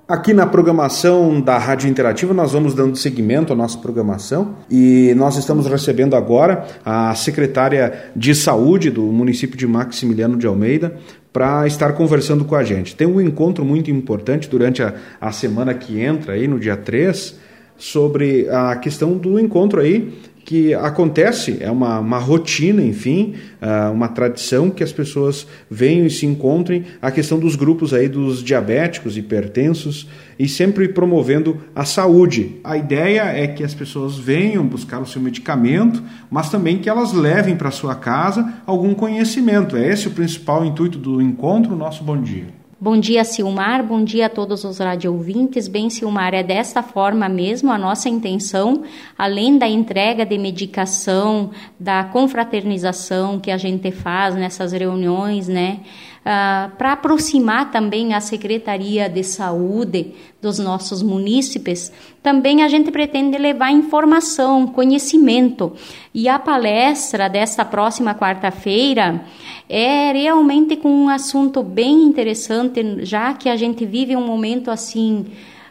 Aqui na programação da Rádio Interativa nós vamos dando seguimento à nossa programação e nós estamos recebendo agora a secretária de Saúde do município de Maximiliano de Almeida para estar conversando com a gente. Tem um encontro muito importante durante a semana que entra aí no dia 3 sobre a questão do encontro aí que acontece, é uma rotina, enfim, uma tradição que as pessoas venham e se encontrem, a questão dos grupos aí dos diabéticos, hipertensos, e sempre promovendo a saúde. A ideia é que as pessoas venham buscar o seu medicamento, mas também que elas levem para sua casa algum conhecimento. É esse o principal intuito do encontro. Nosso bom dia. Bom dia, Silmar, bom dia a todos os radioouvintes. Bem, Silmar, é desta forma mesmo a nossa intenção, além da entrega de medicação, da confraternização que a gente faz nessas reuniões, né? Para aproximar também a Secretaria de Saúde dos nossos munícipes, também a gente pretende levar informação, conhecimento. E a palestra desta próxima quarta-feira é realmente com um assunto bem interessante, já que a gente vive um momento assim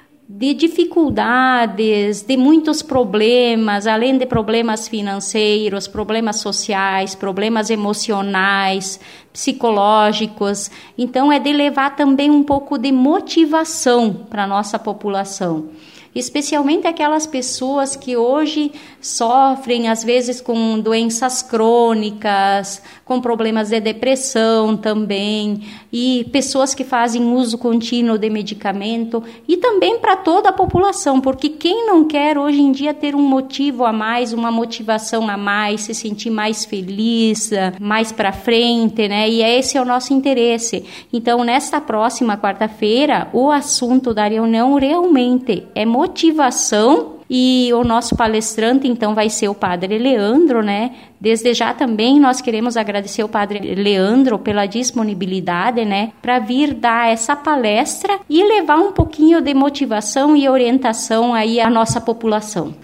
de dificuldades, de muitos problemas, além de problemas financeiros, problemas sociais, problemas emocionais, psicológicos. Então, é de levar também um pouco de motivação para a nossa população. Especialmente aquelas pessoas que hoje sofrem, às vezes, com doenças crônicas, com problemas de depressão também, e pessoas que fazem uso contínuo de medicamento, e também para toda a população, porque quem não quer hoje em dia ter um motivo a mais, uma motivação a mais, se sentir mais feliz, mais para frente, né? E esse é o nosso interesse. Então, nesta próxima quarta-feira, o assunto da reunião realmente é motivação, e o nosso palestrante, então, vai ser o Padre Leandro, né? Desde já também nós queremos agradecer ao Padre Leandro pela disponibilidade, né? Para vir dar essa palestra e levar um pouquinho de motivação e orientação aí à nossa população.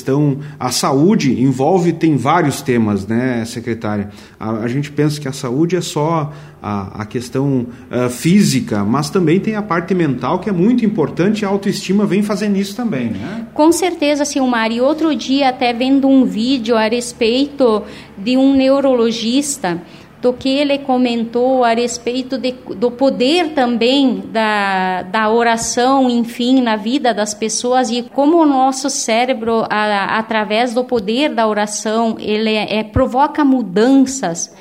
A saúde tem vários temas, né, secretária? A gente pensa que a saúde é só a questão física, mas também tem a parte mental que é muito importante, e a autoestima vem fazendo isso também, né? Com certeza, Silmar. E outro dia, até vendo um vídeo a respeito de um neurologista, do que ele comentou a respeito do poder também da oração, enfim, na vida das pessoas, e como o nosso cérebro, através do poder da oração, ele provoca mudanças.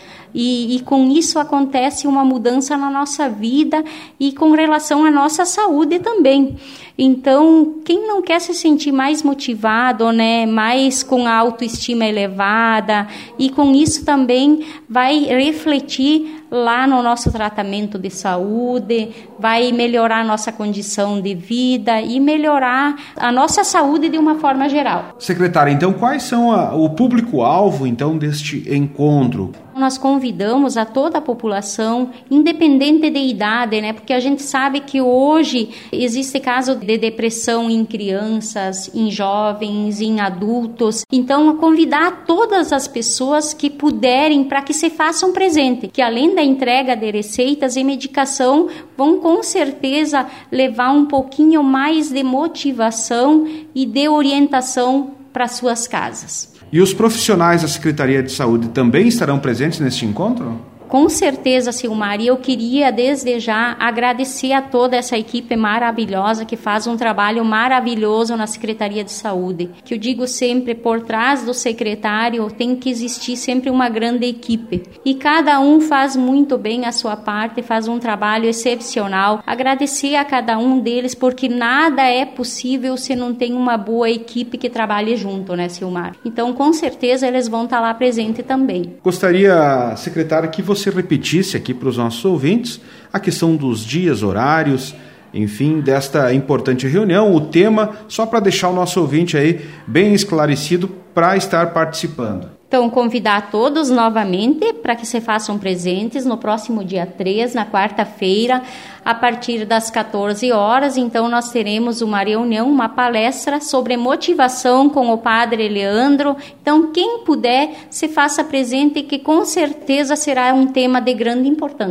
E com isso acontece uma mudança na nossa vida e com relação à nossa saúde também. Então, quem não quer se sentir mais motivado, né, mais com a autoestima elevada, e com isso também vai refletir lá no nosso tratamento de saúde, vai melhorar a nossa condição de vida e melhorar a nossa saúde de uma forma geral. Secretária, então quais são o público-alvo então deste encontro? Nós convidamos a toda a população, independente de idade, né? Porque a gente sabe que hoje existe caso de depressão em crianças, em jovens, em adultos. Então, convidar todas as pessoas que puderem para que se façam presente, que além da entrega de receitas e medicação, vão com certeza levar um pouquinho mais de motivação e de orientação para suas casas. E os profissionais da Secretaria de Saúde também estarão presentes neste encontro? Com certeza, Silmar, e eu queria desde já agradecer a toda essa equipe maravilhosa que faz um trabalho maravilhoso na Secretaria de Saúde. Que eu digo sempre, por trás do secretário tem que existir sempre uma grande equipe. E cada um faz muito bem a sua parte, faz um trabalho excepcional. Agradecer a cada um deles, porque nada é possível se não tem uma boa equipe que trabalhe junto, né, Silmar? Então, com certeza, eles vão estar lá presente também. Gostaria, secretária, que você repetisse aqui para os nossos ouvintes a questão dos dias, horários, enfim, desta importante reunião, o tema, só para deixar o nosso ouvinte aí bem esclarecido para estar participando. Então, convidar todos novamente para que se façam presentes no próximo dia 3, na quarta-feira, a partir das 14 horas. Então, nós teremos uma reunião, uma palestra sobre motivação com o Padre Leandro. Então, quem puder, se faça presente, que com certeza será um tema de grande importância.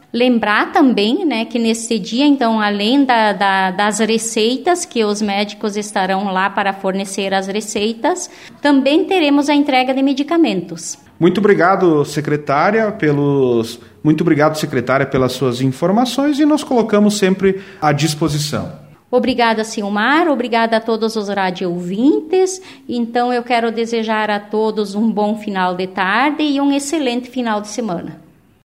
Lembrar também, né, que nesse dia, então, além das receitas, que os médicos estarão lá para fornecer as receitas, também teremos a entrega de medicamentos. Muito obrigado, secretária, pelas suas informações, e nos colocamos sempre à disposição. Obrigada, Silmar, obrigada a todos os rádio-ouvintes. Então, eu quero desejar a todos um bom final de tarde e um excelente final de semana.